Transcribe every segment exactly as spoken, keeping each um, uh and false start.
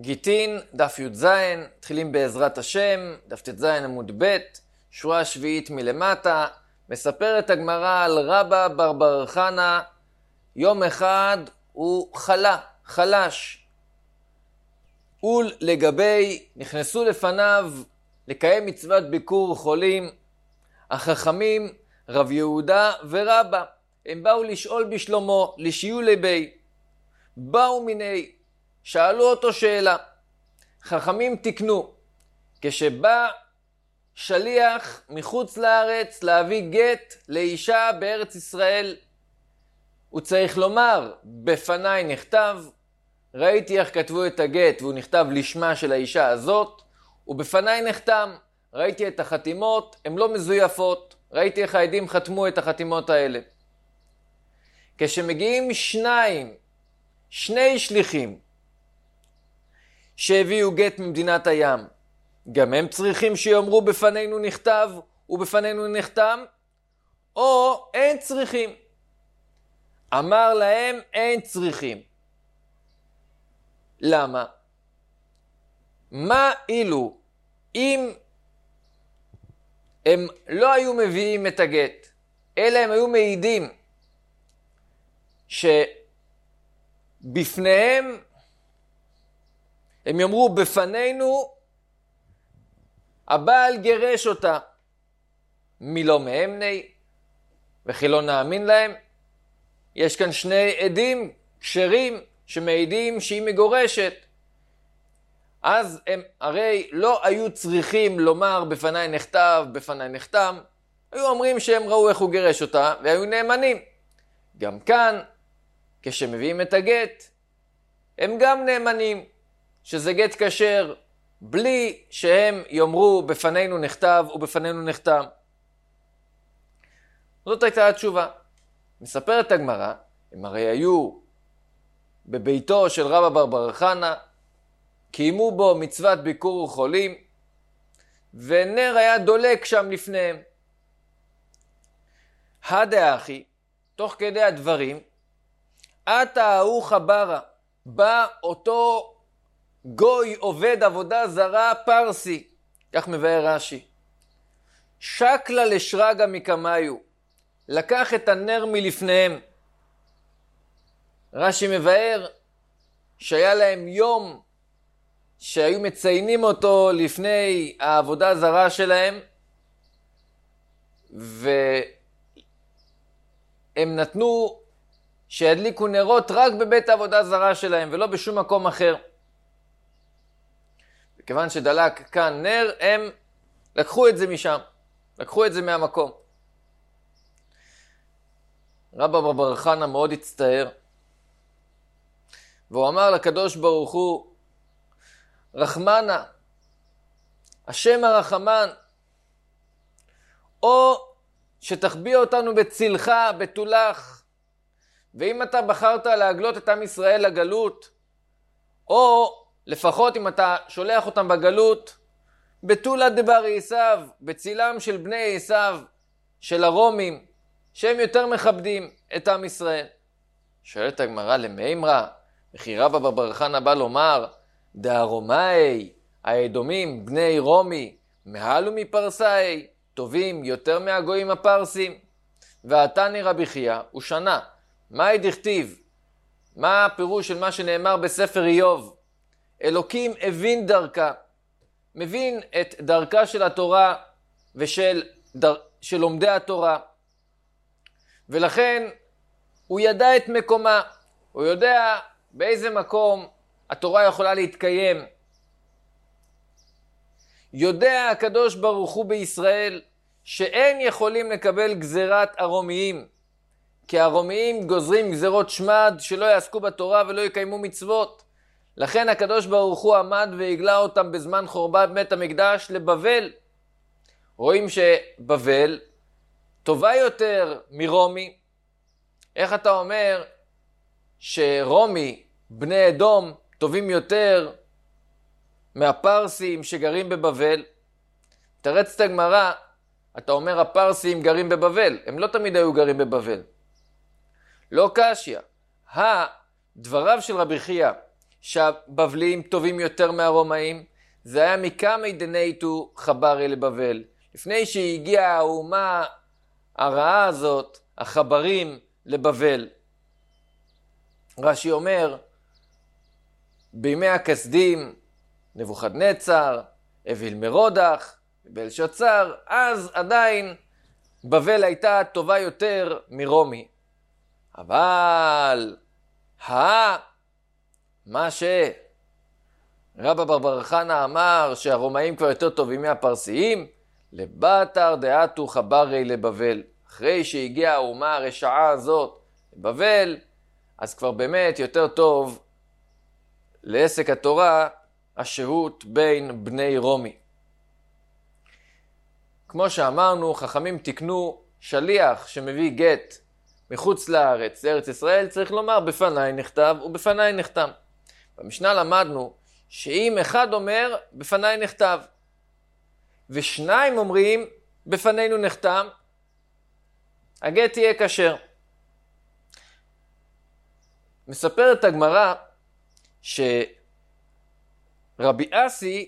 גיטין, דף י"ז, מתחילים בעזרת השם, דף ט"ז עמוד ב', שורה שביעית מלמטה, מספרת הגמרא על רבא בר בר חנה, יום אחד הוא חלה, חלש. ולגבי, נכנסו לפניו לקיים מצוות ביקור חולים, החכמים רב יהודה ורבא, הם באו לשאול בשלומו, לשיעו לבי, באו מיני, שאלו אותו שאלה, חכמים תקנו, כשבא שליח מחוץ לארץ להביא גט לאישה בארץ ישראל, הוא צריך לומר, בפניי נכתב, ראיתי איך כתבו את הגט והוא נכתב לשמה של האישה הזאת, ובפניי נחתם, ראיתי את החתימות, הן לא מזויפות, ראיתי איך העדים חתמו את החתימות האלה. כשמגיעים שניים, שני שליחים, שהביאו גט ממדינת הים, גם הם צריכים שיאמרו בפנינו נכתב ובפנינו נחתם, או אין צריכים? אמר להם אין צריכים. למה? מה אילו אם הם לא היו מביאים את הגט, אלא הם היו מעידים שבפניהם הם יאמרו בפנינו הבעל גרש אותה, מי לא מאמני וכי לא נאמין להם? יש כאן שני עדים כשרים שמעידים שהיא מגורשת, אז הם הרי לא היו צריכים לומר בפניי נכתב, בפניי נחתם, היו אומרים שהם ראו איך הוא גרש אותה והיו נאמנים. גם כאן כשמביאים את הגט הם גם נאמנים שזה גט כשר, בלי שהם יאמרו בפנינו נכתב ובפנינו נחתם. זאת הייתה התשובה. מספרת הגמרא, הם הרי היו בביתו של רבא בר בר חנה, קיימו בו מצוות ביקור חולים, ונר היה דולק שם לפניהם. הדאחי, תוך כדי הדברים, עתה ההוא חברה, בא אותו גוי עובד עבודה זרה פרסי, כך מבאר רש"י. שקלה לשרגא מקמיו, לקח את הנר מלפניהם. רש"י מבאר שהיה להם יום שהיו מציינים אותו לפני העבודה הזרה שלהם, והם נתנו שידליקו נרות רק בבית העבודה הזרה שלהם ולא בשום מקום אחר. כיוון שדלק כאן נר, הם לקחו את זה משם, לקחו את זה מהמקום. רבא בר בר חנה מאוד הצטער, והוא אמר לקדוש ברוך הוא, רחמנה, השם הרחמן, או שתחביא אותנו בצלך, בתולך, ואם אתה בחרת להגלות את עם ישראל לגלות, או לפחות אם אתה שולח אותם בגלות, בתולה דבר עשיו, בצילם של בני עשיו, של הרומים, שהם יותר מכבדים את עם ישראל. שואלת הגמרא למימרא, וכי רבא בר בר חנה בא לומר, דהרומאי, האדומים, בני רומי, מעלו מפרסאי, טובים יותר מהגויים הפרסים. ועתני רבי חייא, הוא שנה, מהי דכתיב? מה הפירוש של מה שנאמר בספר איוב? אלוקים הבין דרכה, מבין את דרכה של התורה ושל דר... של לומדי התורה, ולכן הוא ידע את מקומה, הוא יודע באיזה מקום התורה יכולה להתקיים. יודע הקדוש ברוך הוא בישראל שאין יכולים לקבל גזירת הרומיים, כי הרומיים גוזרים גזירות שמד שלא יעסקו בתורה ולא יקיימו מצוות. לכן הקדוש ברוך הוא עמד והגלה אותם בזמן חורבן בית המקדש לבבל. רואים שבבל טובה יותר מרומי. איך אתה אומר שרומי, בני אדום, טובים יותר מהפרסים שגרים בבבל? תרץ את הגמרא, אתה אומר הפרסים גרים בבבל, הם לא תמיד היו גרים בבבל. לא קשיא. הדבריו של רבי חייא שהבבלים טובים יותר מהרומאים, זה היה מקמי דנייטו חברי לבבל. לפני שהגיעה האומה הרעה הזאת, החברים לבבל. רש"י אומר, בימי הכסדים, נבוכדנצר, אביל מרודח, בלשצר, אז עדיין בבל הייתה טובה יותר מרומי. אבל ה... מה שרבא בר חנא אמר שהרומאים כבר יותר טובים מהפרסיים, לבטר דעתו חברי לבבל. אחרי שהגיעה האומה הרשעה הזאת לבבל, אז כבר באמת יותר טוב לעסק התורה השהות בין בני רומי. כמו שאמרנו, חכמים תקנו שליח שמביא גט מחוץ לארץ, לארץ ישראל, צריך לומר בפניי נכתב ובפניי נחתם. במשנה למדנו שאם אחד אומר בפניי נכתב ושניים אומרים בפנינו נחתם, הגט יהיה כשר. מספרת הגמרא שרבי אסי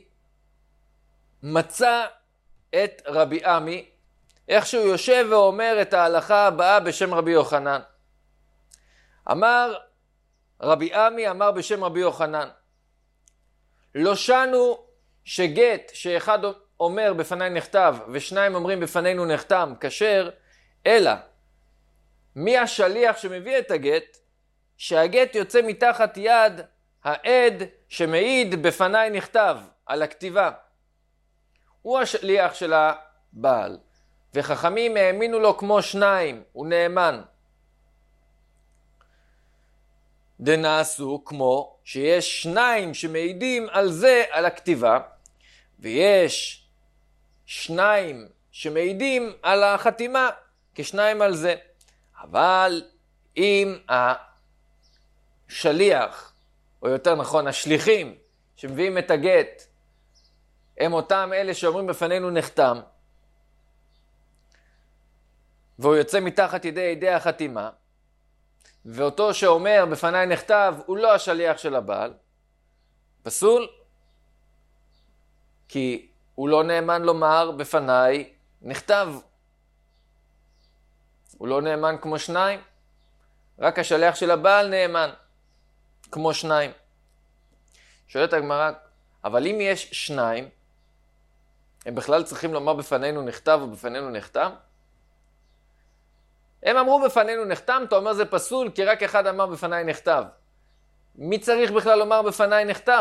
מצא את רבי עמי איך שהוא יושב ואומר את ההלכה הבאה בשם רבי יוחנן. אמר רבי עמי, אמר בשם רבי יוחנן, לא שנו שגט שאחד אומר בפני נכתב ושניים אומרים בפנינו נחתם כשר, אלא מי השליח שמביא את הגט? שהגט יוצא מתחת יד העד שמעיד בפני נכתב על הכתיבה. הוא השליח של הבעל, וחכמים האמינו לו כמו שניים, הוא נאמן. דנעשו כמו שיש שניים שמעידים על זה, על הכתיבה, ויש שניים שמעידים על החתימה, כשניים על זה. אבל אם השליח, או יותר נכון השליחים, שמביאים את הגט, הם אותם אלה שאומרים בפנינו נחתם, והוא יוצא מתחת ידי ידי החתימה, ואותו שאומר בפניי נכתב הוא לא השליח של הבעל, פסול, כי הוא לא נאמן לומר בפניי נכתב. הוא לא נאמן כמו שניים, רק השליח של הבעל נאמן כמו שניים. שואלת הגמרא, אבל אם יש שניים, הם בכלל צריכים לומר בפנינו נכתב או בפנינו נחתם? הם אמרו בפנינו נחתם, אתה אומר זה פסול, כי רק אחד אמר בפניי נכתב. מי צריך בכלל לומר בפניי נכתב?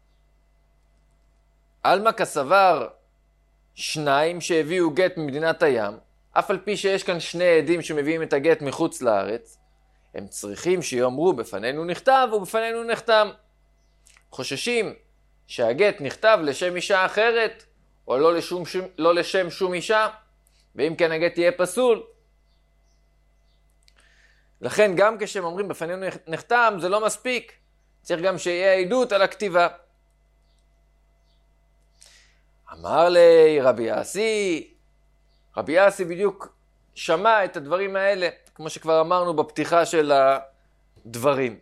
אלמה כסבר שניים שהביאו גט ממדינת הים, אף על פי שיש כאן שני עדים שמביאים את הגט מחוץ לארץ, הם צריכים שיאמרו בפנינו נכתב ובפנינו נחתם. חוששים שהגט נכתב לשם אישה אחרת, או לא, לשום, לא לשם שום אישה, ואם כן הגט יהיה פסול. לכן גם כשהם אומרים בפנינו נחתם, זה לא מספיק. צריך גם שיהיה עדות על הכתיבה. אמר לי רבי אסי, רבי אסי בדיוק שמע את הדברים האלה, כמו שכבר אמרנו בפתיחה של הדברים,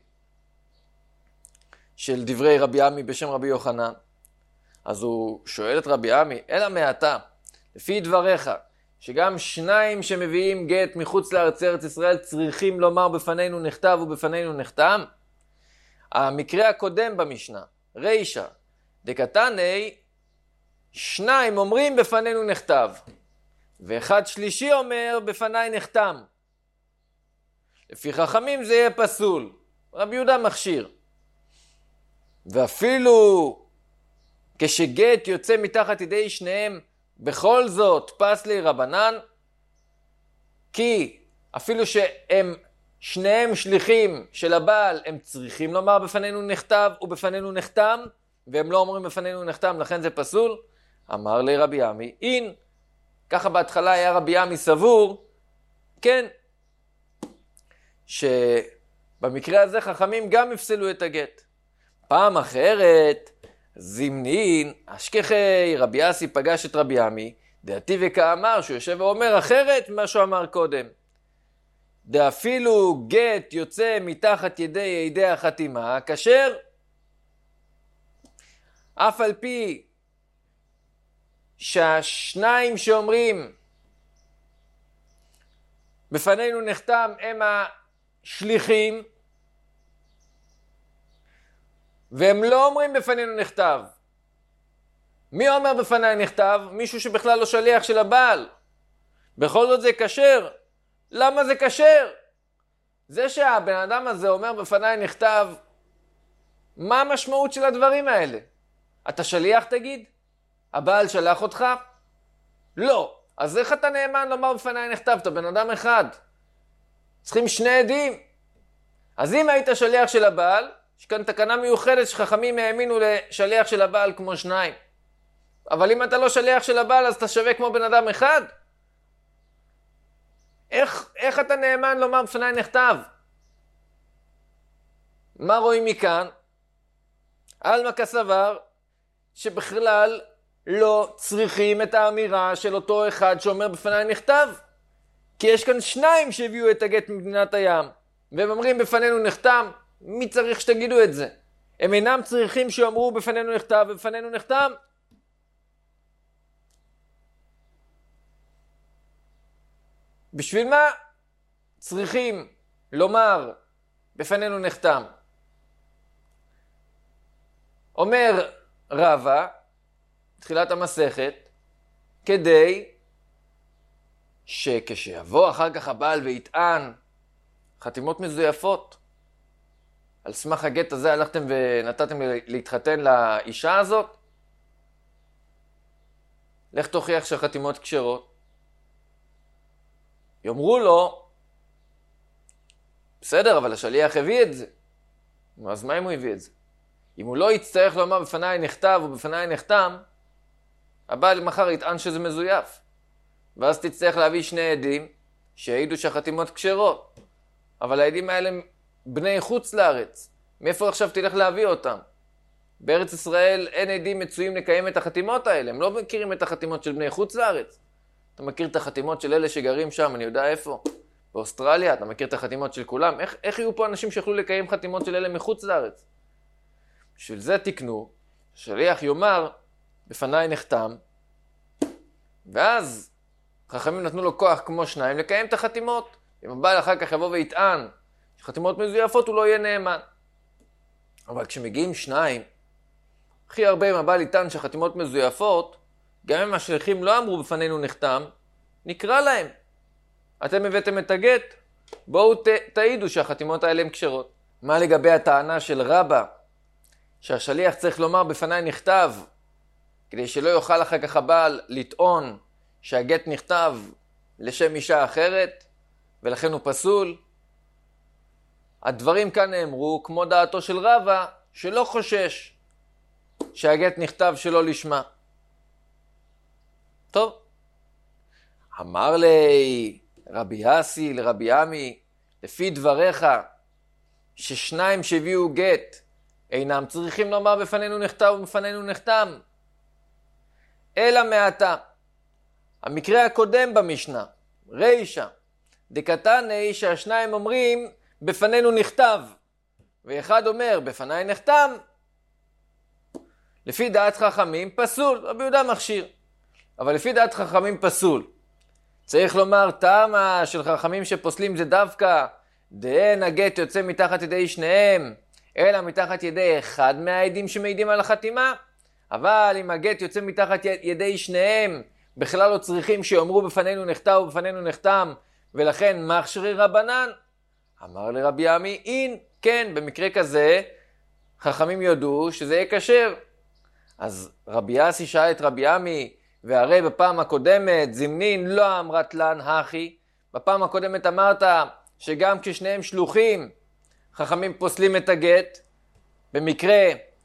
של דברי רבי עמי בשם רבי יוחנן. אז הוא שואל את רבי עמי, אלא מעתה, לפי דבריך, שגם שניים שמביאים גט מחוץ לארץ ארץ ישראל צריכים לומר בפנינו נכתב ובפנינו נחתם? המקרה הקודם במשנה, רישא, דקתני, שניים אומרים בפנינו נכתב, ואחד שלישי אומר בפניי נחתם. לפי חכמים זה יהיה פסול. רבי יהודה מכשיר. ואפילו כשגט יוצא מתחת ידי שניהם, בכל זאת פסלי רבנן, כי אפילו שהם שניהם שליחים של הבעל, הם צריכים לומר בפנינו נכתב ובפנינו נחתם, והם לא אומרים בפנינו נחתם, לכן זה פסול. אמר לי רבי עמי, אין. ככה בהתחלה היה רבי עמי סבור, כן, שבמקרה הזה חכמים גם הפסלו את הגט. פעם אחרת, זימנין, אשכחי, רבי אסי פגש את רבי עמי, דעתי וכאמר, שהוא יושב ואומר אחרת ממה שהוא אמר קודם. דאפילו גט יוצא מתחת ידי ידי החתימה, כשר, אף על פי שהשניים שאומרים בפנינו נחתם הם השליחים, והם לא אומרים בפנינו נכתב. מי אומר בפניי נכתב? מישהו שבכלל לא שליח של הבעל. בכל זאת זה כשר. למה זה כשר? זה שהבן אדם הזה אומר בפניי נכתב, מה המשמעות של הדברים האלה? אתה שליח תגיד? הבעל שלח אותך? לא. אז איך אתה נאמן לומר בפניי נכתב? אתה בן אדם אחד. צריכים שני עדים. אז אם היית שליח של הבעל, יש כאן תקנה מיוחדת שחכמים האמינו לשליח של הבעל כמו שניים. אבל אם אתה לא שליח של הבעל, אז אתה שווה כמו בן אדם אחד. איך, איך אתה נאמן לומר בפניי נכתב? מה רואים מכאן? אלמה כסבר שבכלל לא צריכים את האמירה של אותו אחד שאומר בפניי נכתב. כי יש כאן שניים שהביאו את הגט ממדינת הים, והם אומרים בפנינו נחתם. מי צריך שתגידו את זה? הם אינם צריכים שאומרו בפנינו נכתב ובפנינו נחתם. בשביל מה צריכים לומר בפנינו נחתם? אומר רבא, תחילת המסכת, כדי שכשיבוא אחר כך הבעל ויטען חתימות מזויפות, על סמך הגט הזה הלכתם ונתתם להתחתן לאישה הזאת, לך תוכיח שהחתימות כשרות. יאמרו לו, בסדר, אבל השליח הביא את זה. אז מה אם הוא הביא את זה? אם הוא לא יצטרך לומר בפניי נכתב ובפניי נחתם, הבעל מחר יטען שזה מזויף. ואז תצטרך להביא שני עדים שהעידו שהחתימות כשרות. אבל העדים האלה הם בני חוץ לארץ. מאיפה עכשיו תלך להביא אותם? בארץ ישראל אין עדים מצויים לקיים את החתימות האלה. הם לא מכירים את החתימות של בני חוץ לארץ. אתה מכיר את החתימות של אלה שגרים שם, אני יודע איפה. באוסטרליה, אתה מכיר את החתימות של כולם. איך, איך יהיו פה אנשים שיכולו לקיים חתימות של אלה מחוץ לארץ? בשביל זה תקנו, שליח יאמר, בפניי נחתם, ואז חכמים נתנו לו כוח כמו שניים לקיים את החתימות. אם הבעל אחר כך יבוא ויטען שחתימות מזויפות, הוא לא יהיה נאמן. אבל כשמגיעים שניים, הכי הרבה אם הבעל יטען שחתימות מזויפות, גם אם השליחים לא אמרו בפנינו נחתם, נקרא להם. אתם הבאתם את הגט, בואו ת, תעידו שהחתימות האלה הן כשרות. מה לגבי הטענה של רבא, שהשליח צריך לומר בפניי נכתב, כדי שלא יוכל אחר כך הבעל לטעון שהגט נכתב לשם אישה אחרת, ולכן הוא פסול? הדברים כאן נאמרו כמו דעתו של רבא, שלא חושש שהגט נכתב שלא לשמה. טוב, אמר לי רבי יאסי לרבי עמי, לפי דבריך ששניים שהביאו גט אינם צריכים לומר בפנינו נכתב ובפנינו נחתם, אלא מעתה. המקרה הקודם במשנה, רישא, דקתני שהשניים אומרים בפנינו נכתב, ואחד אומר בפניי נחתם, לפי דעת חכמים פסול, רבי יהודה מכשיר. אבל לפי דעת חכמים פסול. צריך לומר, טעמה של חכמים שפוסלים זה דווקא, דאין הגט יוצא מתחת ידי שניהם, אלא מתחת ידי אחד מהעדים שמעידים על החתימה. אבל אם הגט יוצא מתחת ידי שניהם, בכלל לא צריכים שיאמרו בפנינו נכתב ובפנינו נחתם, ולכן מכשירי רבנן. אמר לרבי עמי, אין, כן, במקרה כזה, חכמים יודו שזה יהיה כשר. אז רבי יאסי שאל את רבי עמי, והרי בפעם הקודמת זמנין לא אמרת לן הכי, בפעם הקודמת אמרת שגם כששניהם שלוחים, חכמים פוסלים את הגט, במקרה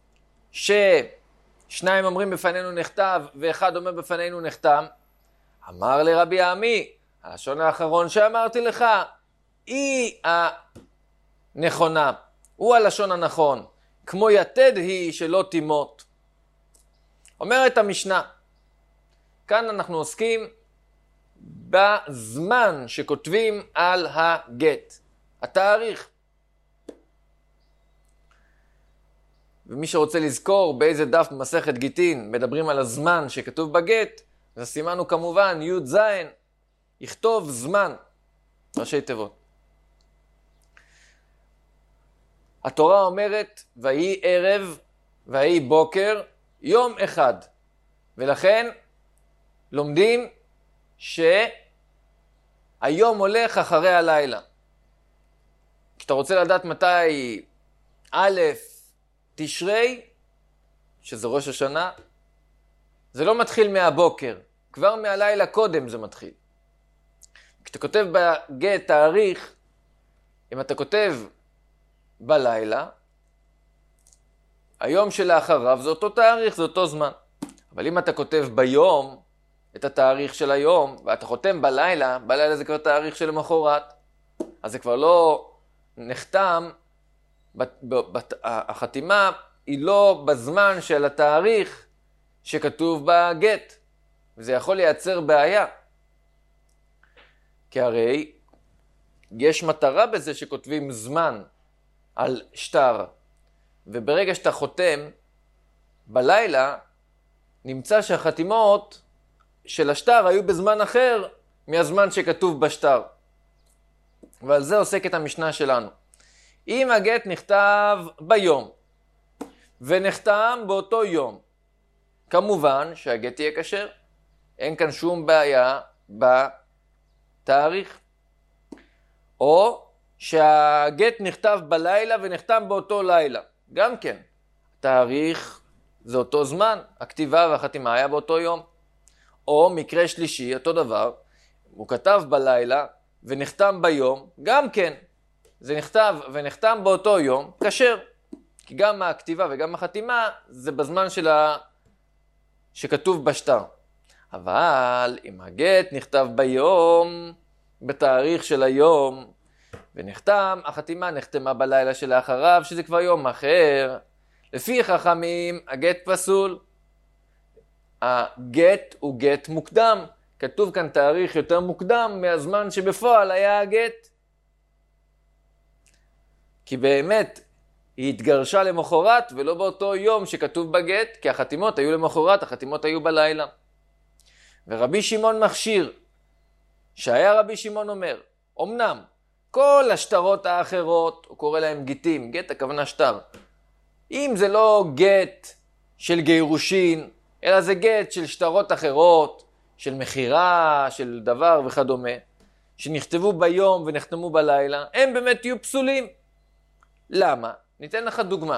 ששניים אומרים בפנינו נכתב ואחד אומר בפנינו נחתם. אמר לרבי עמי, הלשון האחרון שאמרתי לך, היא הנכונה, הוא הלשון הנכון, כמו יתד היא שלא תימות. אומרת המשנה, כאן אנחנו עוסקים בזמן שכותבים על הגט, התאריך. ומי שרוצה לזכור באיזה דף במסכת גיטין מדברים על הזמן שכתוב בגט, אז הסימן הוא כמובן י' ז', יכתוב זמן, ראשי תיבות. התורה אומרת, ויהי ערב, ויהי בוקר, יום אחד. ולכן לומדים שהיום הולך אחרי הלילה. כשאתה רוצה לדעת מתי א' תשרי, שזה ראש השנה, זה לא מתחיל מהבוקר, כבר מהלילה קודם זה מתחיל. כשאתה כותב בגט תאריך, אם אתה כותב בלילה, היום שלאחריו זה אותו תאריך, זה אותו זמן. אבל אם אתה כותב ביום את התאריך של היום, ואתה חותם בלילה, בלילה זה כבר תאריך של למחרת, אז זה כבר לא נחתם, החתימה היא לא בזמן של התאריך שכתוב בגט, וזה יכול לייצר בעיה. כי הרי יש מטרה בזה שכותבים זמן על שטר, וברגע שאתה חותם בלילה, נמצא שהחתימות של השטר היו בזמן אחר מהזמן שכתוב בשטר. ועל זה עוסקת המשנה שלנו. אם הגט נכתב ביום, ונחתם באותו יום, כמובן שהגט יהיה כשר. אין כאן שום בעיה בתאריך. או שהגט נכתב בלילה ונחתם באותו לילה. גם כן, תאריך זה אותו זמן, הכתיבה והחתימה היה באותו יום. או מקרה שלישי, אותו דבר, הוא כתב בלילה ונחתם ביום, גם כן, זה נכתב ונחתם באותו יום, כשר. כי גם הכתיבה וגם החתימה זה בזמן של ה... שכתוב בשטר. אבל אם הגט נכתב ביום, בתאריך של היום, ונחתם, החתימה נחתמה בלילה שלאחריו, שזה כבר יום אחר. לפי חכמים, הגט פסול. הגט הוא גט מוקדם. כתוב כאן תאריך יותר מוקדם מהזמן שבפועל היה הגט. כי באמת היא התגרשה למחרת ולא באותו יום שכתוב בגט, כי החתימות היו למחרת, החתימות היו בלילה. ורבי שמעון מכשיר, שהיה רבי שמעון אומר, אמנם כל השטרות האחרות, הוא קורא להם גיטים, גט הכוונה שטר, אם זה לא גט של גירושין, אלא זה גט של שטרות אחרות, של מחירה, של דבר וכדומה, שנכתבו ביום ונחתמו בלילה, הם באמת יהיו פסולים. למה? ניתן לך דוגמה.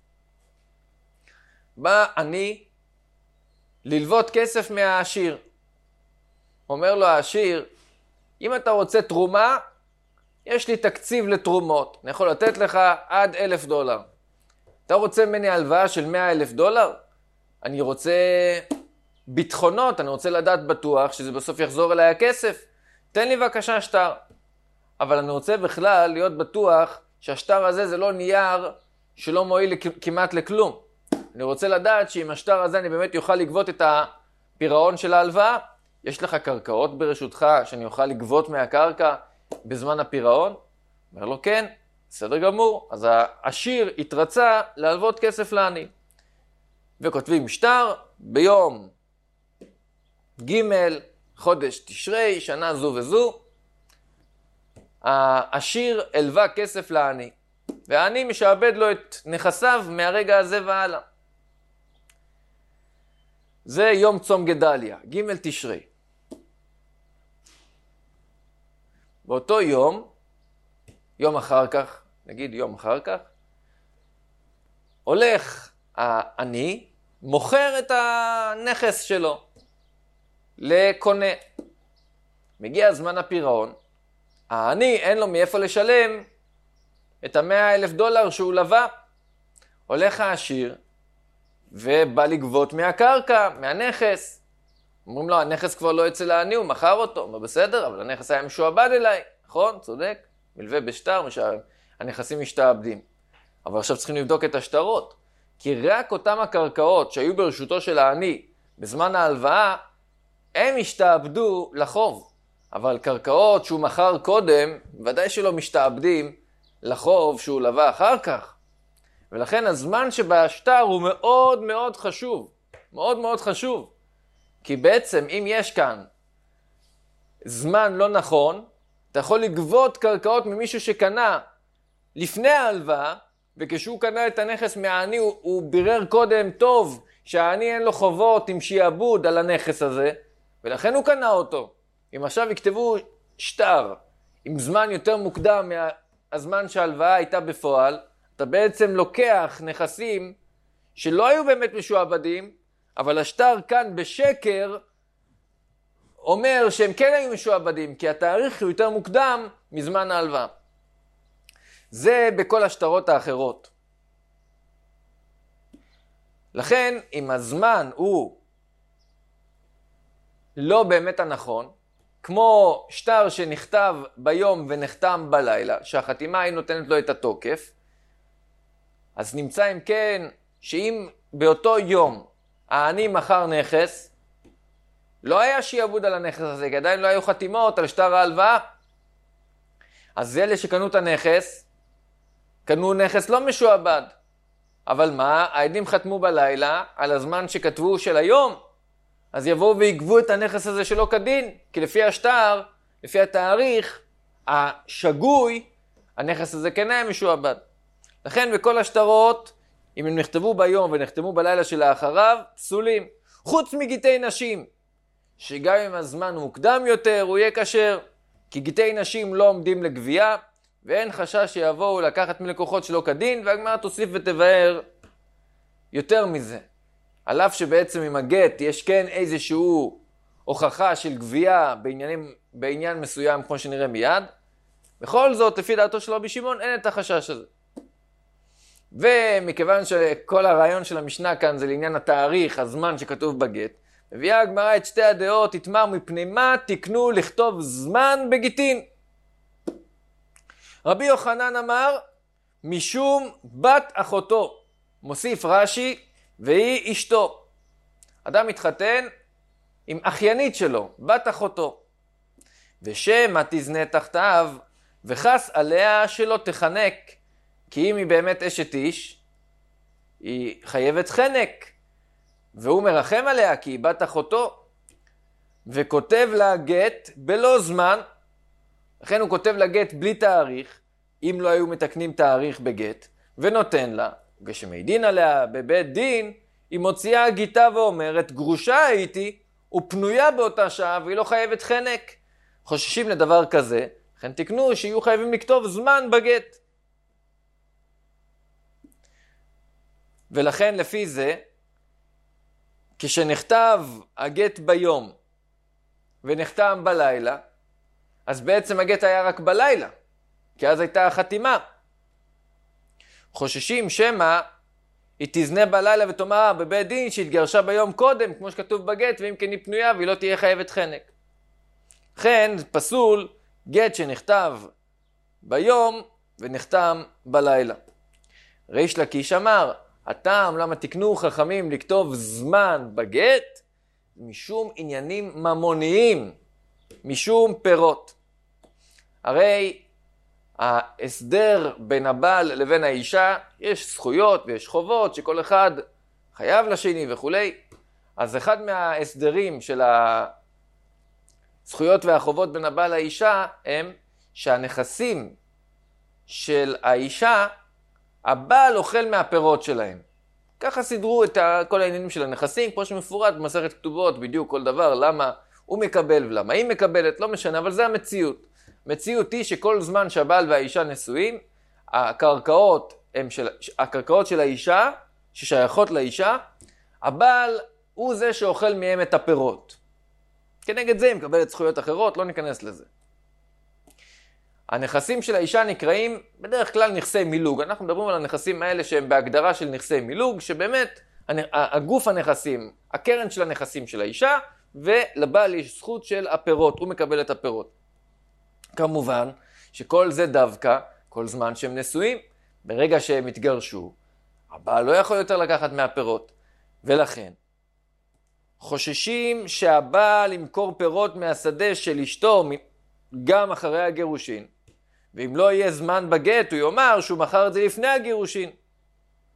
בא אני ללוות כסף מהעשיר. אומר לו העשיר, אם אתה רוצה תרומה, יש לי תקציב לתרומות. אני יכול לתת לך עד אלף דולר. אתה רוצה ממני הלוואה של מאה אלף דולר? אני רוצה ביטחונות, אני רוצה לדעת בטוח שזה בסוף יחזור אליי הכסף. תן לי בבקשה שטר. אבל אני רוצה בכלל להיות בטוח שהשטר הזה זה לא נייר שלא מועיל כמעט לכלום. אני רוצה לדעת שעם השטר הזה אני באמת יוכל לגבות את הפירעון של ההלוואה. יש לך קרקעות ברשותך שאני אוכל לגבות מהקרקע בזמן הפירעון? אומר לו כן, בסדר גמור. אז העשיר התרצה להלוות כסף לעני. וכותבים שטר ביום ג' חודש תשרי, שנה זו וזו. העשיר הלווה כסף לעני, והעני משעבד לו את נכסיו מהרגע הזה והלאה. זה יום צום גדליה, ג' תשרי. באותו יום, יום אחר כך, נגיד יום אחר כך, הולך העני, מוכר את הנכס שלו לקונה. מגיע זמן הפירעון, העני אין לו מאיפה לשלם את המאה אלף דולר שהוא לווה. הולך העשיר ובא לגבות מהקרקע, מהנכס. אומרים לו, הנכס כבר לא אצל העני, הוא מכר אותו. אומר, בסדר, אבל הנכס היה משועבד אליי. נכון, צודק, מלווה בשטר, משעבד. הנכסים משתעבדים. אבל עכשיו צריכים לבדוק את השטרות. כי רק אותם הקרקעות שהיו ברשותו של העני בזמן ההלוואה, הם השתעבדו לחוב. אבל קרקעות שהוא מכר קודם, ודאי שלא משתעבדים לחוב שהוא לווה אחר כך. ולכן הזמן שבשטר הוא מאוד מאוד חשוב, מאוד מאוד חשוב. כי בעצם אם יש כאן זמן לא נכון, אתה יכול לגבות קרקעות ממישהו שקנה לפני ההלוואה, וכשהוא קנה את הנכס מהעני, הוא, הוא בירר קודם טוב שהעני אין לו חובות עם שיעבוד על הנכס הזה, ולכן הוא קנה אותו. אם עכשיו יכתבו שטר עם זמן יותר מוקדם מהזמן שההלוואה הייתה בפועל, אתה בעצם לוקח נכסים שלא היו באמת משועבדים, אבל השטר כאן בשקר אומר שהם כן היו משועבדים, כי התאריך הוא יותר מוקדם מזמן ההלוואה. זה בכל השטרות האחרות. לכן, אם הזמן הוא לא באמת הנכון, כמו שטר שנכתב ביום ונחתם בלילה, שהחתימה היא נותנת לו את התוקף, אז נמצא אם כן, שאם באותו יום העני מכר נכס, לא היה שיעבוד על הנכס הזה, כי עדיין לא היו חתימות על שטר ההלוואה. אז אלה שקנו את הנכס, קנו נכס לא משועבד. אבל מה? העדים חתמו בלילה על הזמן שכתבו של היום, אז יבואו ויגבו את הנכס הזה שלא כדין, כי לפי השטר, לפי התאריך, השגוי, הנכס הזה כן היה משועבד. לכן בכל השטרות, אם הם נכתבו ביום ונחתמו בלילה שלאחריו, פסולים. חוץ מגיטי נשים, שגם אם הזמן מוקדם יותר, הוא יהיה כשר. כי גיטי נשים לא עומדים לגבייה, ואין חשש שיבואו לקחת מלקוחות שלא כדין, והגמרא תוסיף ותבאר יותר מזה. על אף שבעצם עם הגט יש כן איזשהו הוכחה של גבייה בעניינים, בעניין מסוים כמו שנראה מיד, בכל זאת לפי דעתו של רבי שמעון אין את החשש הזה. ומכיוון שכל הרעיון של המשנה כאן זה לעניין התאריך, הזמן שכתוב בגט, מביאה הגמרא את שתי הדעות, תתמר מפני מה תקנו לכתוב זמן בגיטין. רבי יוחנן אמר, משום בת אחותו, מוסיף רש"י, והיא אשתו. אדם מתחתן עם אחיינית שלו, בת אחותו. ושמה תזנה תחתיו, וחס עליה שלא תחנק, כי אם היא באמת אשת איש, היא חייבת חנק. והוא מרחם עליה כי היא בת אחותו, וכותב לה גט בלא זמן, לכן הוא כותב לה גט בלי תאריך, אם לא היו מתקנים תאריך בגט, ונותן לה, כשמעידין עליה בבית דין, היא מוציאה גיטה ואומרת, גרושה הייתי, ופנויה באותה שעה, והיא לא חייבת חנק. חוששים לדבר כזה, לכן תקנו שיהיו חייבים לכתוב זמן בגט. ולכן לפי זה, כשנכתב הגט ביום ונחתם בלילה, אז בעצם הגט היה רק בלילה, כי אז הייתה החתימה. חוששים שמה היא תזנה בלילה ותאמר בבית דין שהתגרשה ביום קודם, כמו שכתוב בגט, ואם כן היא פנויה והיא לא תהיה חייבת חנק. לכן פסול גט שנכתב ביום ונחתם בלילה. ריש לקיש אמר, הטעם למה תקנו חכמים לכתוב זמן בגט, משום עניינים ממוניים, משום פירות. הרי ההסדר בין הבעל לבין האישה, יש זכויות ויש חובות שכל אחד חייב לשני וכו'. אז אחד מההסדרים של הזכויות והחובות בין הבעל לאישה הם שהנכסים של האישה, הבעל אוכל מהפירות שלהם. ככה סידרו את כל העניינים של הנכסים, כמו שמפורט במסכת כתובות, בדיוק כל דבר, למה הוא מקבל ולמה היא מקבלת, לא משנה, אבל זה המציאות. מציאות היא שכל זמן שהבעל והאישה נשואים, הקרקעות, הם של, הקרקעות של האישה, ששייכות לאישה, הבעל הוא זה שאוכל מהם את הפירות. כנגד זה היא מקבלת זכויות אחרות, לא ניכנס לזה. הנכסים של האישה נקראים בדרך כלל נכסי מילוג. אנחנו מדברים על הנכסים האלה שהם בהגדרה של נכסי מילוג, שבאמת הגוף הנכסים, הקרן של הנכסים של האישה, ולבעל יש זכות של הפירות, הוא מקבל את הפירות. כמובן שכל זה דווקא, כל זמן שהם נשואים, ברגע שהם התגרשו, הבעל לא יכול יותר לקחת מהפירות. ולכן, חוששים שהבעל ימכור פירות מהשדה של אשתו גם אחרי הגירושין. ואם לא יהיה זמן בגט, הוא יאמר שהוא מכר את זה לפני הגירושין.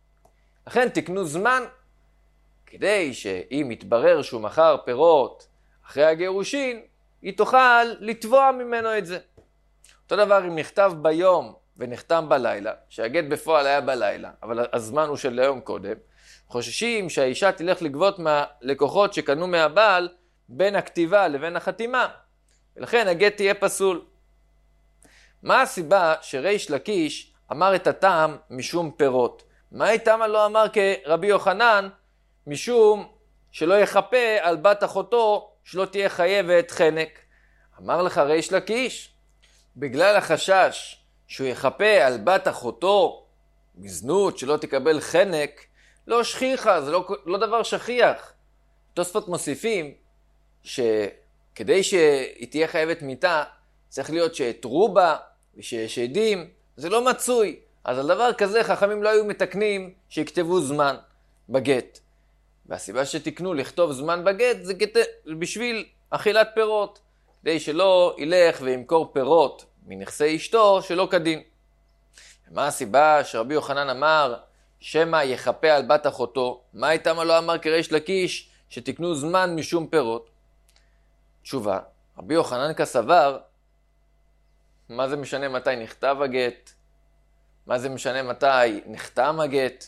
לכן תקנו זמן, כדי שאם יתברר שהוא מכר פירות אחרי הגירושין, היא תוכל לתבוע ממנו את זה. אותו דבר אם נכתב ביום ונחתם בלילה, שהגט בפועל היה בלילה, אבל הזמן הוא של היום קודם, חוששים שהאישה תלך לגבות מהלקוחות שקנו מהבעל בין הכתיבה לבין החתימה, ולכן הגט תהיה פסול. מה הסיבה שריש לקיש אמר את הטעם משום פירות? מה איתם לא אמר כרבי יוחנן משום שלא יחפה על בת אחותו שלא תהיה חייבת חנק? אמר לך ריש לקיש, בגלל החשש שהוא יחפה על בת אחותו מזנות שלא תקבל חנק, לא שכיחה, זה לא, לא דבר שכיח. תוספות מוסיפים שכדי שהיא תהיה חייבת מיתה, צריך להיות שיתרו בה ושיש עדים, זה לא מצוי. אז על דבר כזה חכמים לא היו מתקנים שיכתבו זמן בגט. והסיבה שתקנו לכתוב זמן בגט זה בשביל אכילת פירות, כדי שלא ילך וימכור פירות מנכסי אשתו שלא כדין. ומה הסיבה שרבי יוחנן אמר שמא יחפה על בת אחותו? מה איתם לא אמר כריש לקיש שתקנו זמן משום פירות? תשובה, רבי יוחנן כסבר, מה זה משנה מתי נכתב הגט? מה זה משנה מתי נחתם הגט?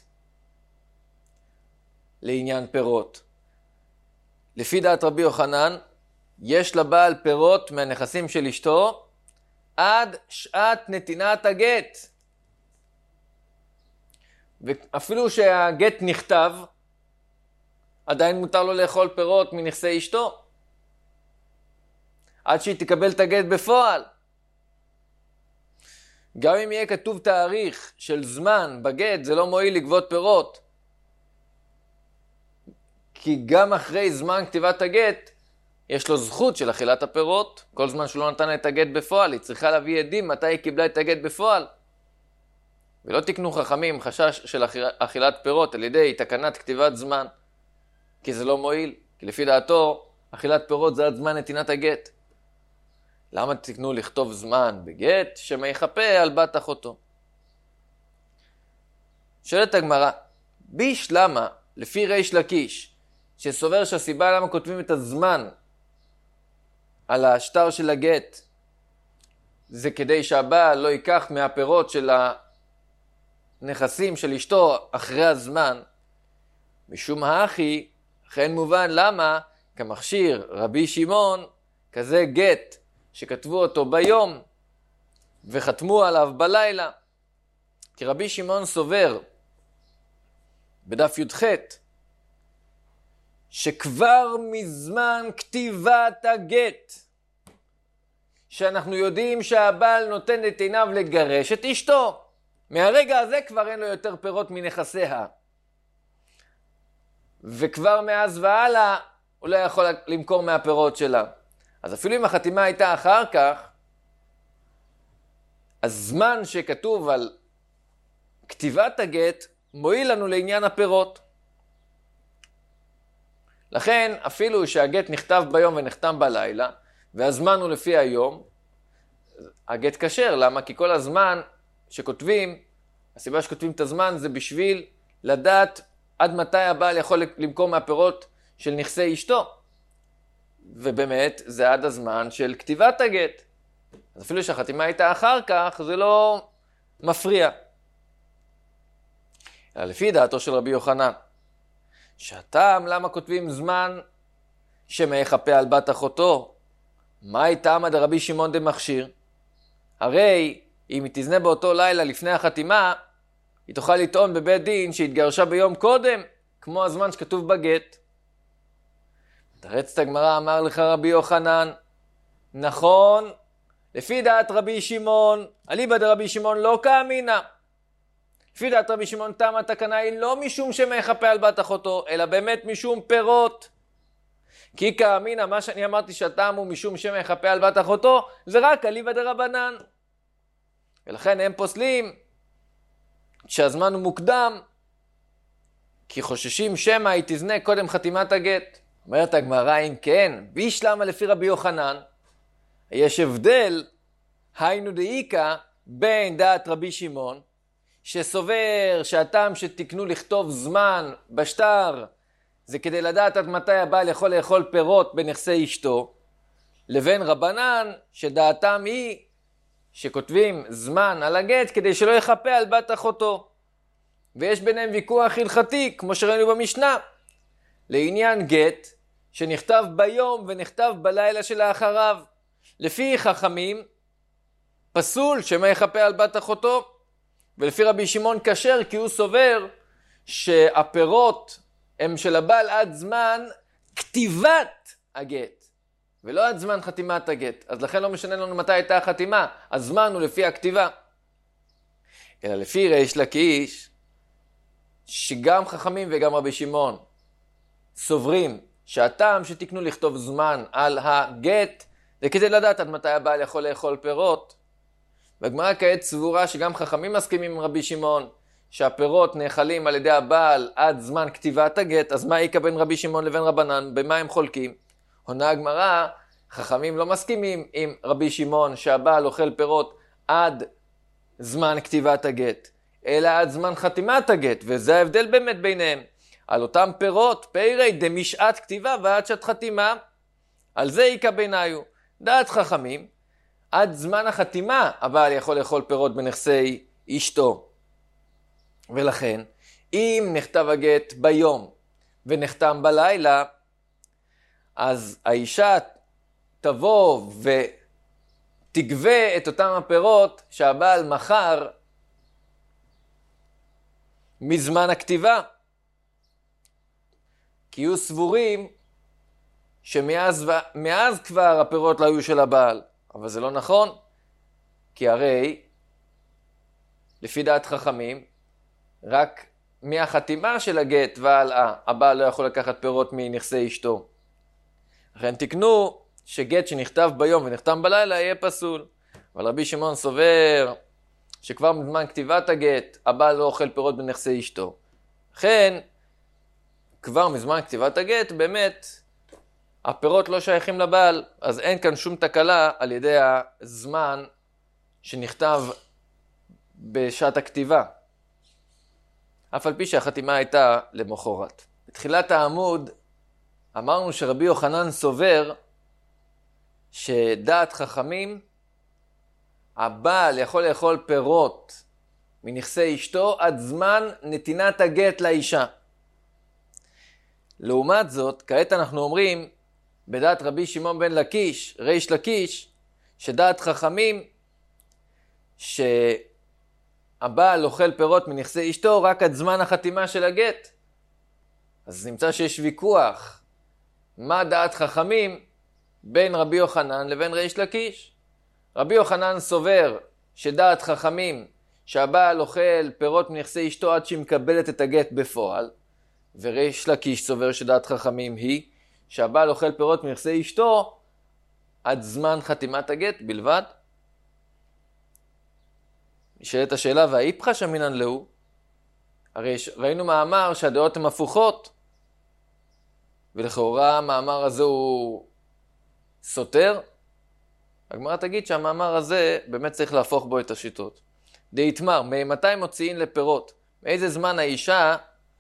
לעניין פירות. לפי דעת רבי יוחנן, יש לבעל פירות מהנכסים של אשתו עד שעת נתינת הגט. ואפילו שהגט נכתב, עדיין מותר לו לאכול פירות מנכסי אשתו. עד שהיא תקבל את הגט בפועל. גם אם יהיה כתוב תאריך של זמן בגט, זה לא מועיל לגבות פירות. כי גם אחרי זמן כתיבת הגט, יש לו זכות של אכילת הפירות. כל זמן שהוא לא נתן את הגט בפועל, היא צריכה להביא עדים מתי היא קיבלה את הגט בפועל. ולא תקנו חכמים חשש של אכילת פירות על ידי תקנת כתיבת זמן. כי זה לא מועיל. כי לפי דעתו, אכילת פירות זה עד זמן נתינת הגט. למה תקנו לכתוב זמן בגט שמא יחפה על בת אחותו? שואלת הגמרא, ביש למה, לפי ריש לקיש, שסובר שהסיבה למה כותבים את הזמן על השטר של הגט, זה כדי שהבעל לא ייקח מהפירות של הנכסים של אשתו אחרי הזמן, משום האחי, לכן מובן למה כמכשיר רבי שמעון, כזה גט שכתבו אותו ביום וחתמו עליו בלילה. כי רבי שמעון סובר בדף י"ח שכבר מזמן כתיבת הגט, שאנחנו יודעים שהבעל נותן את עיניו לגרש את אשתו, מהרגע הזה כבר אין לו יותר פירות מנכסיה. וכבר מאז והלאה הוא לא יכול למכור מהפירות שלה. אז אפילו אם החתימה הייתה אחר כך, הזמן שכתוב על כתיבת הגט מועיל לנו לעניין הפירות. לכן אפילו שהגט נכתב ביום ונחתם בלילה, והזמן הוא לפי היום, הגט כשר. למה? כי כל הזמן שכותבים, הסיבה שכותבים את הזמן זה בשביל לדעת עד מתי הבעל יכול למכור מהפירות של נכסי אשתו. ובאמת זה עד הזמן של כתיבת הגט. אז אפילו שהחתימה הייתה אחר כך, זה לא מפריע. לפי דעתו של רבי יוחנן, שהטעם למה כותבים זמן שמא יחפה על בת אחותו, מה איתם עד רבי שמעון דמכשיר? הרי אם היא תזנה באותו לילה לפני החתימה, היא תוכל לטעון בבית דין שהתגרשה ביום קודם, כמו הזמן שכתוב בגט. תרצת הגמרא, אמר לך רבי יוחנן, נכון, לפי דעת רבי שמעון, אליבא דרבי שמעון לא כאמינא. לפי דעת רבי שמעון טעם התקנה היא לא משום שמא יחפה על בת אחותו, אלא באמת משום פירות. כי כאמינא, מה שאני אמרתי שהטעם הוא משום שמא יחפה על בת אחותו, זה רק אליבא דרבנן. ולכן הם פוסלים שהזמן הוא מוקדם, כי חוששים שמא היא תזנה קודם חתימת הגט. אומרת הגמרא, אם כן, ביש למה לפי רבי יוחנן, יש הבדל, היינו דאיקה, בין דעת רבי שמעון, שסובר שהטעם שתקנו לכתוב זמן בשטר זה כדי לדעת עד מתי הבעל יכול לאכול פירות בנכסי אשתו, לבין רבנן שדעתם היא שכותבים זמן על הגט כדי שלא יחפה על בת אחותו. ויש ביניהם ויכוח הלכתי כמו שראינו במשנה לעניין גט שנכתב ביום ונכתב בלילה שלאחריו. לפי חכמים פסול שמה יחפה על בת אחותו, ולפי רבי שמעון כשר כי הוא סובר שהפירות הם של הבעל עד זמן כתיבת הגט ולא עד זמן חתימת הגט, אז לכן לא משנה לנו מתי הייתה החתימה, הזמן הוא לפי הכתיבה. אלא לפי ריש לקיש שגם חכמים וגם רבי שמעון סוברים שהטעם שתקנו לכתוב זמן על הגט זה כדי לדעת עד מתי הבעל יכול לאכול פירות. והגמרא כעת סבורה שגם חכמים מסכימים עם רבי שמעון שהפירות נאכלים על ידי הבעל עד זמן כתיבת הגט, אז מה יקה בין רבי שמעון לבין רבנן? במה הם חולקים? עונה הגמרא, חכמים לא מסכימים עם רבי שמעון שהבעל אוכל פירות עד זמן כתיבת הגט, אלא עד זמן חתימת הגט, וזה ההבדל באמת ביניהם. על אותם פירות, פירי דמשעת כתיבה ועד שעת חתימה, על זה יקה ביניו. דעת חכמים, עד זמן החתימה הבעל יכול לאכול פירות בנכסי אשתו. ולכן, אם נכתב הגט ביום ונחתם בלילה, אז האישה תבוא ותגבה את אותם הפירות שהבעל מכר מזמן הכתיבה. כי יהיו סבורים שמאז מאז כבר הפירות לא היו של הבעל. אבל זה לא נכון, כי הרי לפי דעת חכמים, רק מהחתימה של הגט והלאה, הבעל לא יכול לקחת פירות מנכסי אשתו. לכן תקנו שגט שנכתב ביום ונחתם בלילה יהיה פסול. אבל רבי שמעון סובר שכבר מזמן כתיבת הגט, הבעל לא אוכל פירות בנכסי אשתו. לכן, כבר מזמן כתיבת הגט, באמת, הפירות לא שייכים לבעל, אז אין כאן שום תקלה על ידי הזמן שנכתב בשעת הכתיבה. אף על פי שהחתימה הייתה למחרת. בתחילת העמוד אמרנו שרבי יוחנן סובר שדעת חכמים, הבעל יכול לאכול פירות מנכסי אשתו עד זמן נתינת הגט לאישה. לעומת זאת, כעת אנחנו אומרים בדעת רבי שמעון בן לקיש, ריש לקיש, שדעת חכמים שהבעל אוכל פירות מנכסי אשתו רק עד זמן החתימה של הגט. אז נמצא שיש ויכוח מה דעת חכמים בין רבי יוחנן לבין ריש לקיש. רבי יוחנן סובר שדעת חכמים שהבעל אוכל פירות מנכסי אשתו עד שהיא מקבלת את הגט בפועל, וריש לקיש סובר שדעת חכמים היא שהבעל אוכל פירות מנכסי אשתו עד זמן חתימת הגט בלבד. נשאלת השאלה, והאיפכא שמינן להו? הרי ראינו מאמר שהדעות הן הפוכות, ולכאורה המאמר הזה הוא סותר. הגמרא תגיד שהמאמר הזה באמת צריך להפוך בו את השיטות. דאיתמר, ממתי מוציאים לפירות? מאיזה זמן האישה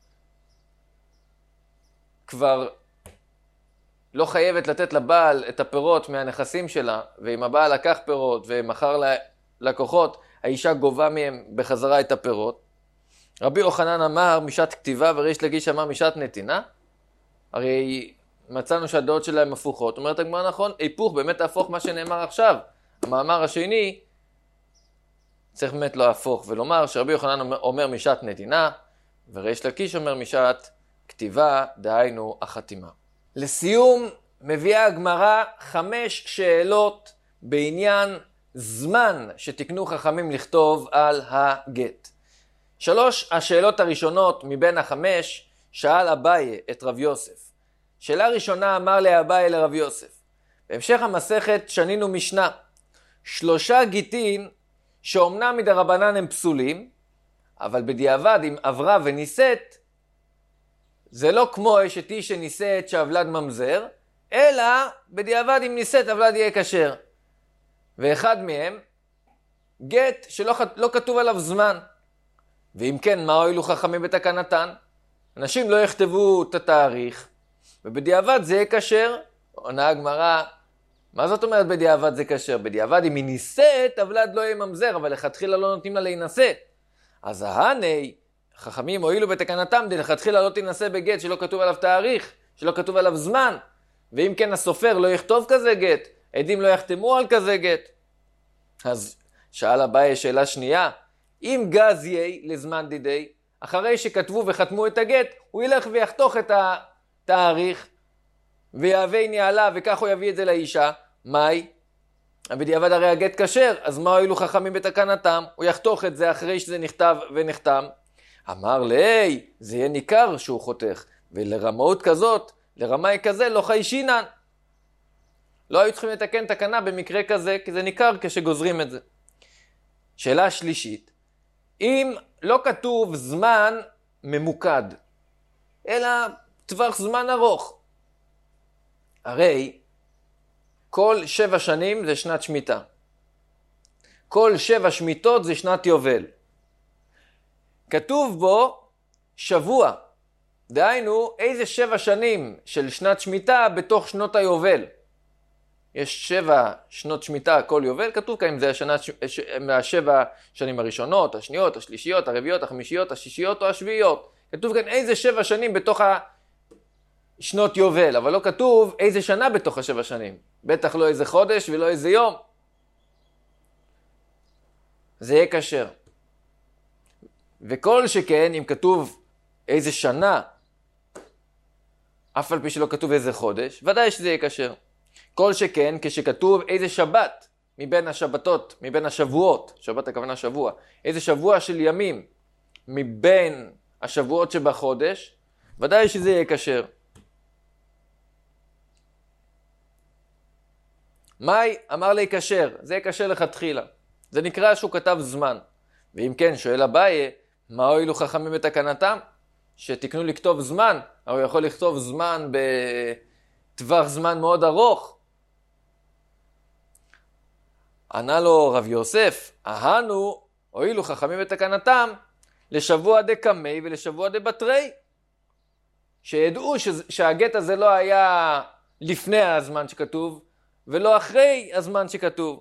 כבר לא חייבת לתת לבעל את הפירות מהנכסים שלה, ואם הבעל לקח פירות ומכר ללקוחות, האישה גובה מהם בחזרה את הפירות. רבי יוחנן אמר משעת כתיבה, וריש לקיש אמר משעת נתינה. הרי מצאנו שהדעות שלהם הפוכות. אומרת הגמרא, נכון, היפוך, באמת להפוך מה שנאמר עכשיו. המאמר השני צריך באמת להפוך ולומר שרבי יוחנן אומר, אומר משעת נתינה, וריש לקיש אומר משעת כתיבה, דהיינו החתימה. לסיום מביאה הגמרא חמש שאלות בעניין זמן שתקנו חכמים לכתוב על הגט. שלוש השאלות הראשונות מבין החמש שאל אביי את רב יוסף. שאלה ראשונה אמר לאביי לרב יוסף. בהמשך המסכת שנינו משנה. שלושה גיטין שאומנם מדרבנן הם פסולים, אבל בדיעבד אם עברה ונישאת, זה לא כמו אשת איש שנישאת שהוולד ממזר, אלא בדיעבד אם נישאת הוולד יהיה כשר. ואחד מהם, גט שלא לא כתוב עליו זמן. ואם כן, מה הועילו חכמים בתקנתן? אנשים לא יכתבו את התאריך, ובדיעבד זה יהיה כשר. עונה הגמרא, מה זאת אומרת בדיעבד זה כשר? בדיעבד אם היא נישאת, הוולד לא יהיה ממזר, אבל לכתחילה לא נותנים לה להינשא. אז ההני, חכמים הועילו בתקנתם, דלכתחילה לא תינשא בגט שלא כתוב עליו תאריך, שלא כתוב עליו זמן. ואם כן הסופר לא יכתוב כזה גט, עדים לא יחתמו על כזה גט. אז שאל אביי שאלה שנייה, אם גזיי לזמן דידי, אחרי שכתבו וחתמו את הגט, הוא ילך ויחתוך את התאריך, ויהווה נעלה, וכך הוא יביא את זה לאישה. מהי? בדיעבד הרי הגט כשר, אז מה הועילו חכמים בתקנתם? הוא יחתוך את זה אחרי שזה נכתב ונחתם. אמר לי, זה יהיה ניכר שהוא חותך, ולרמאות כזאת, לרמאי כזה לא חיישינן. לא היו צריכים לתקן תקנה במקרה כזה, כי זה ניכר כשגוזרים את זה. שאלה שלישית, אם לא כתוב זמן ממוקד, אלא טווח זמן ארוך, הרי כל שבע שנים זה שנת שמיטה. כל שבע שמיטות זה שנת יובל. כתוב בו שבוע. דהיינו, איזה שבע שנים של שנת שמיטה בתוך שנות היובל. יש שבע שנות שמיטה כל יובל, כתוב כאן אם זה השנה, ש... מהשבע שנים הראשונות, השניות, השלישיות, הרביעיות, החמישיות, השישיות או השביעיות. כתוב כאן איזה שבע שנים בתוך השנות יובל, אבל לא כתוב איזה שנה בתוך השבע שנים. בטח לא איזה חודש ולא איזה יום. זה יהיה כשר. וכל שכן, אם כתוב איזה שנה, אף על פי שלא כתוב איזה חודש, ודאי שזה יהיה כשר. כל שכן, כשכתוב איזה שבת מבין השבתות, מבין השבועות, שבת הכוונה שבוע, איזה שבוע של ימים מבין השבועות שבחודש, ודאי שזה יהיה כשר. מאי אמר לי כשר, זה יהיה כשר לכתחילה. זה נקרא שהוא כתב זמן. ואם כן, שואל אביי, מה הועילו חכמים בתקנתם? שתקנו לכתוב זמן, אבל הוא יכול לכתוב זמן בטווח זמן מאוד ארוך. ענה לו רב יוסף, אהנו הועילו חכמים בתקנתם לשבוע דקמי ולשבוע דבטרי. שידעו שהגט הזה לא היה לפני הזמן שכתוב, ולא אחרי הזמן שכתוב.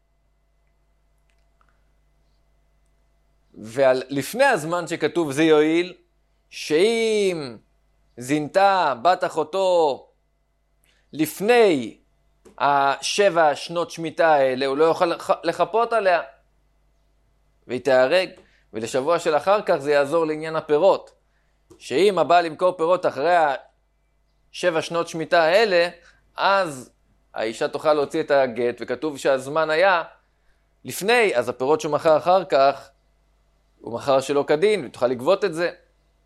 ולפני הזמן שכתוב זה יועיל, שאם זינתה בת אחותו לפני השבע שנות שמיטה האלה, הוא לא יוכל לחפות עליה, והיא תהרג. ולשבוע של אחר כך זה יעזור לעניין הפירות. שאם הבא למכור פירות אחרי השבע שנות שמיטה האלה, אז האישה תוכל להוציא את הגט, וכתוב שהזמן היה לפני, אז הפירות שהוא מכר אחר כך, הוא מכר שלא כדין, ותוכל לגבות את זה.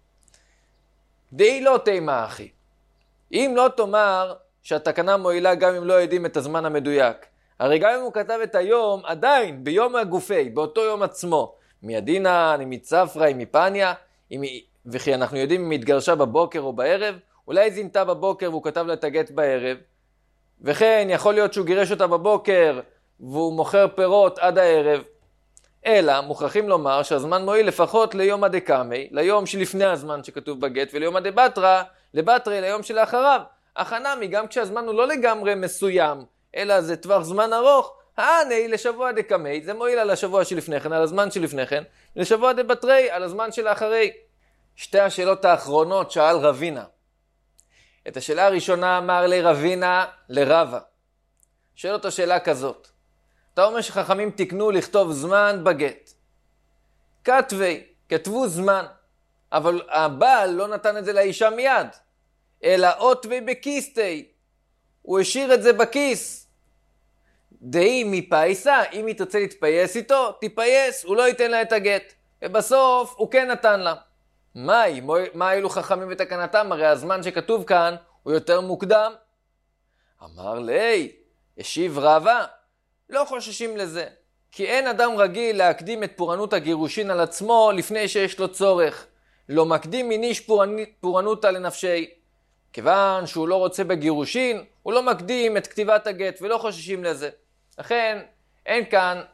די לא תימה אחי. אם לא תאמר שהתקנה מועילה גם אם לא יודעים את הזמן המדויק. הרי גם אם הוא כתב את היום, עדיין, ביום הגופי, באותו יום עצמו, מידינה, מצפרא, מפניה, וכי אנחנו יודעים אם היא התגרשה בבוקר או בערב, אולי זינתה בבוקר והוא כתב לה את הגט בערב, וכן יכול להיות שהוא גירש אותה בבוקר והוא מוכר פירות עד הערב, אלא מוכרחים לומר שהזמן מועיל לפחות ליום הדקמי, ליום שלפני הזמן שכתוב בגט, וליום הדבטרה, לבטרי, ליום שלאחריו. החנמי, גם כשהזמן הוא לא לגמרי מסוים, אלא זה טווח זמן ארוך, העני לשבוע דקמי, זה מועיל על השבוע שלפני כן, על הזמן שלפני כן, לשבוע דבטרי, על הזמן שלאחרי. שתי השאלות האחרונות שאל רבינה. את השאלה הראשונה אמר לי רבינה לרבה. שואל אותו שאלה כזאת. אתה אומר שחכמים תקנו לכתוב זמן בגט. כתבי, כתבו זמן, אבל הבעל לא נתן את זה לאישה מיד, אלא עוטבי בכיסתי, הוא השאיר את זה בכיס. דהי מפייסה, אם היא תרצה להתפייס איתו, תיפייס, הוא לא ייתן לה את הגט. ובסוף הוא כן נתן לה. מהי? מה היו חכמים בתקנתם? הרי הזמן שכתוב כאן הוא יותר מוקדם. אמר לי, השיב רבה, לא חוששים לזה, כי אין אדם רגיל להקדים את פורענות הגירושין על עצמו לפני שיש לו צורך. לא מקדים מיניש פורענותה לנפשי. כיוון שהוא לא רוצה בגירושין, הוא לא מקדים את כתיבת הגט ולא חוששים לזה. לכן אין כאן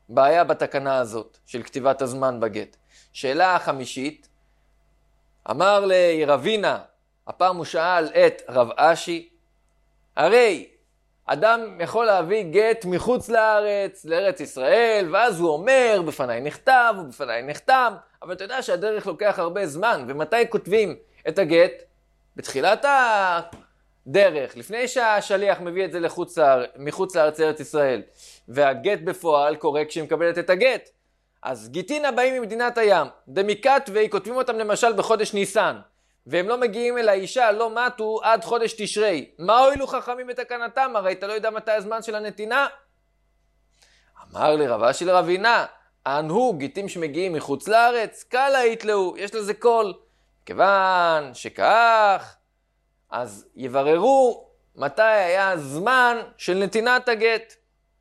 בעיה בתקנה הזאת של כתיבת הזמן בגט. שאלה החמישית, אמר לרבינה, הפעם הוא שאל את רב אשי, הרי אדם יכול להביא גט מחוץ לארץ, לארץ ישראל, ואז הוא אומר, בפניי נכתב ובפניי נחתם, אבל אתה יודע שהדרך לוקח הרבה זמן, ומתי כותבים את הגט? בתחילת הדרך, לפני שהשליח מביא את זה לחוץ, מחוץ לארץ ארץ ישראל, והגט בפועל קורה כשהיא מקבלת את הגט. אז גיטין הבאים ממדינת הים, דמיקת והיא כותבים אותם למשל בחודש ניסן, והם לא מגיעים אל האישה, לא מתו עד חודש תשרי. מה הועילו חכמים בתקנתם? הרי אתה לא יודע מתי הזמן של הנתינה. אמר לרב אשי לרבינה, אנהו גיטים שמגיעים מחוץ לארץ, קלה יתלאו, יש לזה קול. כיוון שכך, אז יבררו מתי היה הזמן של נתינת הגט,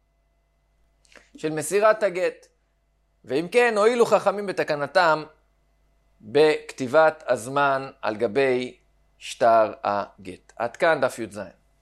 של מסירת הגט. ואם כן, הועילו חכמים בתקנתם בכתיבת הזמן על גבי שטר הגט. עד כאן דף י"ז.